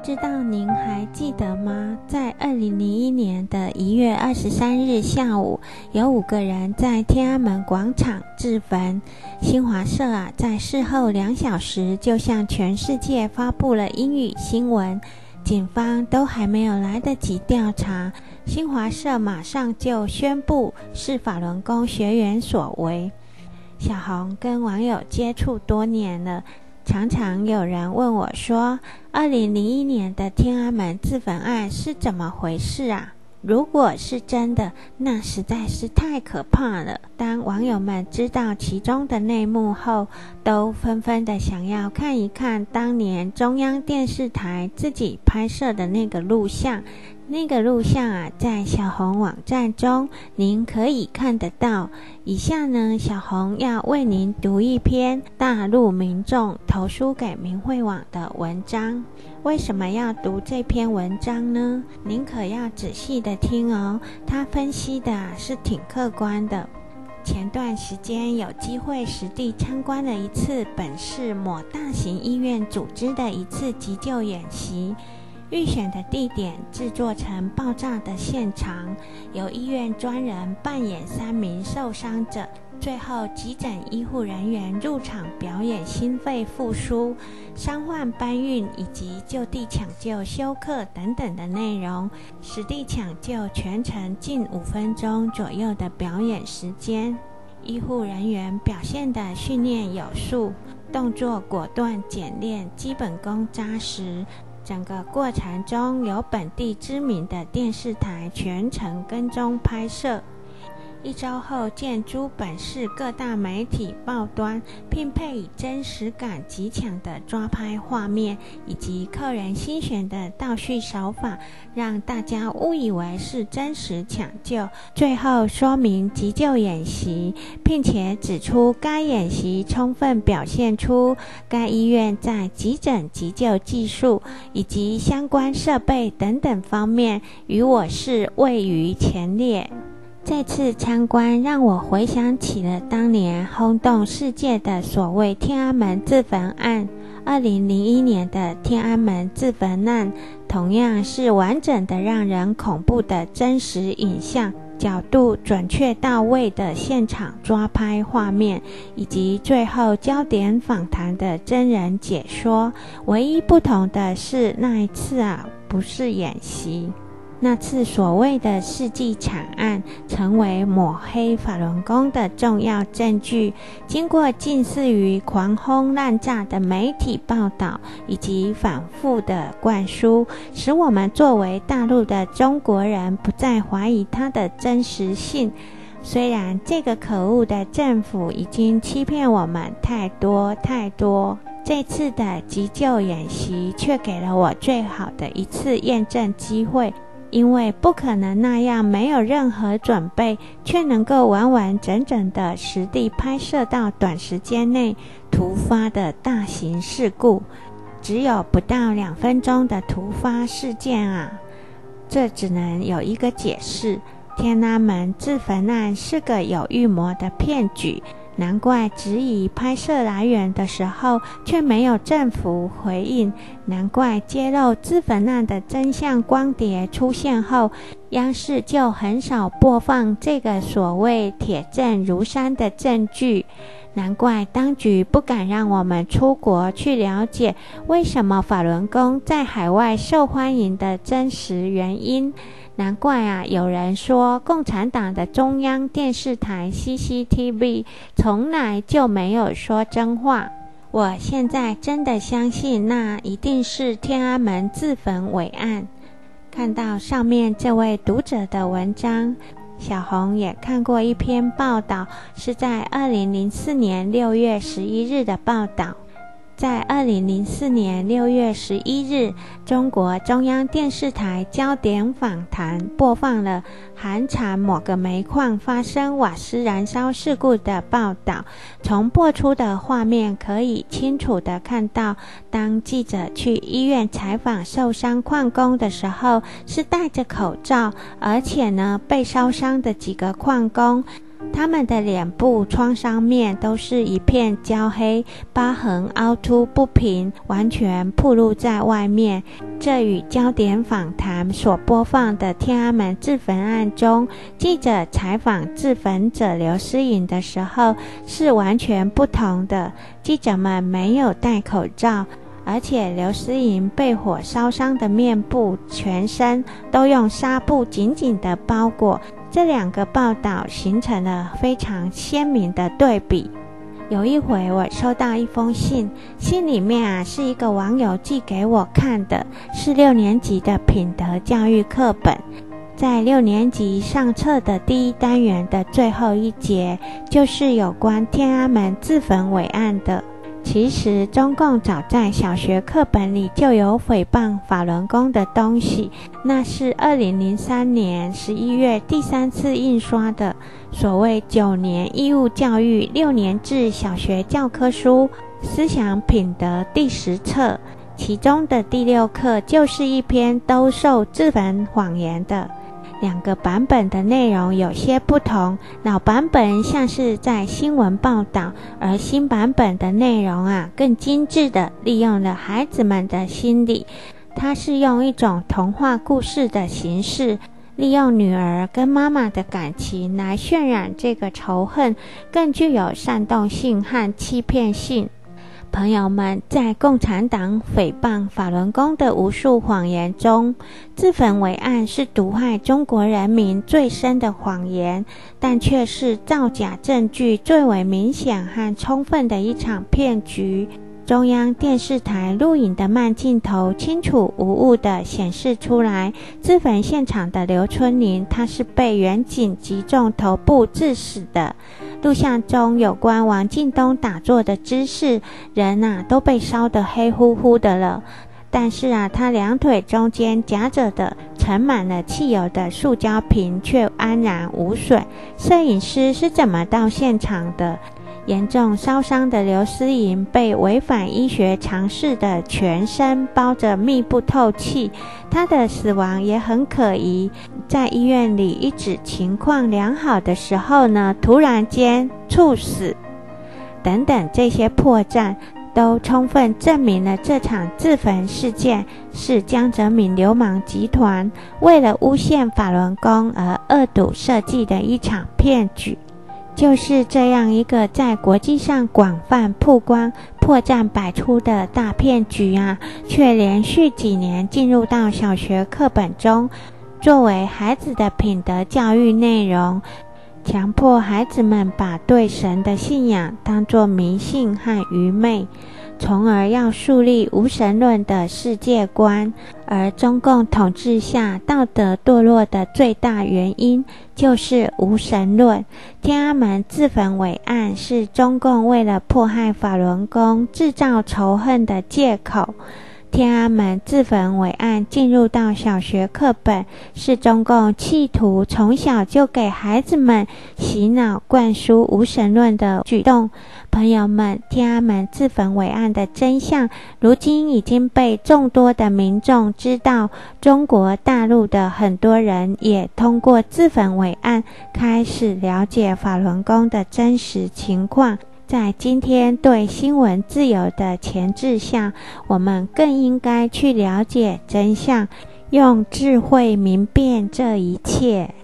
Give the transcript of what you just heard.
不知道您还记得吗？在2001年的1月23日下午，有5个人在天安门广场自焚。新华社在事后2小时就向全世界发布了英语新闻，警方都还没有来得及调查，新华社马上就宣布是法轮功学员所为。小红跟网友接触多年了，常常有人问我说，2001年的天安门自焚案是怎么回事啊？如果是真的，那实在是太可怕了。当网友们知道其中的内幕后，都纷纷的想要看一看当年中央电视台自己拍摄的那个录像。那个录像在小红网站中您可以看得到。以下呢，小红要为您读一篇大陆民众投书给明慧网的文章。为什么要读这篇文章呢？您可要仔细的听哦，他分析的是挺客观的。前段时间有机会实地参观了一次本市某大型医院组织的一次急救演习。预选的地点制作成爆炸的现场，由医院专人扮演3名受伤者，最后急诊医护人员入场表演心肺复苏、伤患搬运以及就地抢救休克等等的内容。实地抢救全程近5分钟左右的表演时间，医护人员表现的训练有素，动作果断简练，基本功扎实。整个过程中有本地知名的电视台全程跟踪拍摄。1周后见诸本市各大媒体报端，并配以真实感极强的抓拍画面以及客人心选的倒叙手法，让大家误以为是真实抢救。最后说明急救演习，并且指出该演习充分表现出该医院在急诊急救技术以及相关设备等等方面与我市位于前列。这次参观让我回想起了当年轰动世界的所谓天安门自焚案。2001年的天安门自焚案同样是完整的让人恐怖的真实影像，角度准确到位的现场抓拍画面，以及最后焦点访谈的真人解说。唯一不同的是那一次不是演习。那次所谓的世纪惨案成为抹黑法轮功的重要证据，经过近似于狂轰滥炸的媒体报道以及反复的灌输，使我们作为大陆的中国人不再怀疑它的真实性。虽然这个可恶的政府已经欺骗我们太多，这次的急救演习却给了我最好的一次验证机会。因为不可能那样没有任何准备，却能够完完整整的实地拍摄到短时间内突发的大型事故。只有不到2分钟的突发事件这只能有一个解释：天安门自焚案是个有预谋的骗局。难怪质疑拍摄来源的时候却没有政府回应，难怪揭露自焚案的真相光碟出现后，央视就很少播放这个所谓铁证如山的证据。难怪当局不敢让我们出国去了解为什么法轮功在海外受欢迎的真实原因。难怪有人说共产党的中央电视台 CCTV 从来就没有说真话。我现在真的相信那一定是天安门自焚伪案。看到上面这位读者的文章，小红也看过一篇报道，是在2004年6月11日的报道。在2004年6月11日，中国中央电视台焦点访谈播放了韩产某个煤矿发生瓦斯燃烧事故的报道。从播出的画面可以清楚地看到，当记者去医院采访受伤矿工的时候，是戴着口罩，而且被烧伤的几个矿工，他他们的脸部创伤面都是一片焦黑，疤痕凹凸不平，完全暴露在外面。这与焦点访谈所播放的天安门自焚案中记者采访自焚者刘诗颖的时候是完全不同的。记者们没有戴口罩，而且刘诗颖被火烧伤的面部、全身都用纱布紧紧地包裹。这两个报道形成了非常鲜明的对比。有一回我收到一封信，信里面是一个网友寄给我看的，是6年级的品德教育课本。在6年级上册的第1单元的最后一节，就是有关天安门自焚伟案的。其实中共早在小学课本里就有诽谤法轮功的东西，那是2003年11月第3次印刷的所谓9年义务教育6年制小学教科书思想品德第10册，其中的第6课就是一篇兜售自焚谎言的。两个版本的内容有些不同，老版本像是在新闻报道，而新版本的内容更精致的利用了孩子们的心理。它是用一种童话故事的形式，利用女儿跟妈妈的感情来渲染这个仇恨，更具有煽动性和欺骗性。朋友们，在共产党诽谤法轮功的无数谎言中，自焚伟案是毒害中国人民最深的谎言，但却是造假证据最为明显和充分的一场骗局。中央电视台录影的慢镜头清楚无误地显示出来，自焚现场的刘春玲，她是被远警击中头部致死的。录像中有关王进东打坐的姿势，人都被烧得黑乎乎的了。但是他两腿中间夹着的盛满了汽油的塑胶瓶却安然无损。摄影师是怎么到现场的？严重烧伤的刘诗颖被违反医学常识的全身包着密不透气，她的死亡也很可疑。在医院里一直情况良好的时候呢，突然间猝死等等，这些破绽都充分证明了这场自焚事件是江泽民流氓集团为了诬陷法轮功而恶毒设计的一场骗局。就是这样一个在国际上广泛曝光、破绽百出的大骗局却连续几年进入到小学课本中，作为孩子的品德教育内容，强迫孩子们把对神的信仰当作迷信和愚昧，从而要树立无神论的世界观。而中共统治下道德堕落的最大原因就是无神论。天安门自焚伟案是中共为了迫害法轮功制造仇恨的借口。天安门自焚伟案进入到小学课本，是中共企图从小就给孩子们洗脑灌输无神论的举动。朋友们，天安门自焚伟案的真相如今已经被众多的民众知道，中国大陆的很多人也通过自焚伟案开始了解法轮功的真实情况。在今天对新闻自由的钳制下，我们更应该去了解真相，用智慧明辨这一切。